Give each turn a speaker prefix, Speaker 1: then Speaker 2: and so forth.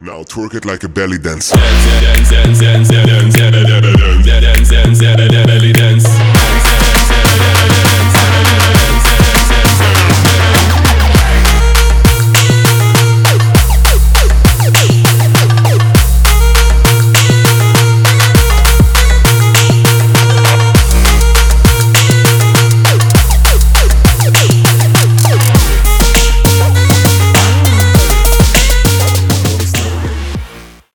Speaker 1: Now twerk it like a belly dance.
Speaker 2: Belly dance.